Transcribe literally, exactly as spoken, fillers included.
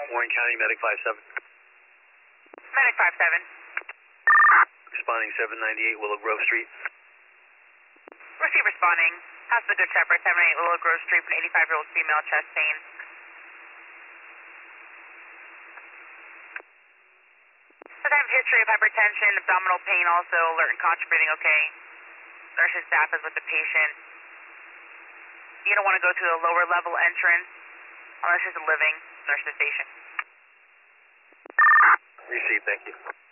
Warren County, Medic five seven. Medic five seven. Responding seven ninety-eight Willow Grove Street. Receive responding. House of the Good Shepherd, seven eight Willow Grove Street, an eighty-five-year-old female, chest pain. Does have history of hypertension, abdominal pain also, alert and conscious breathing okay. Nursing staff is with the patient. You don't want to go to a lower level entrance unless there's a living nurse station. Received, thank you.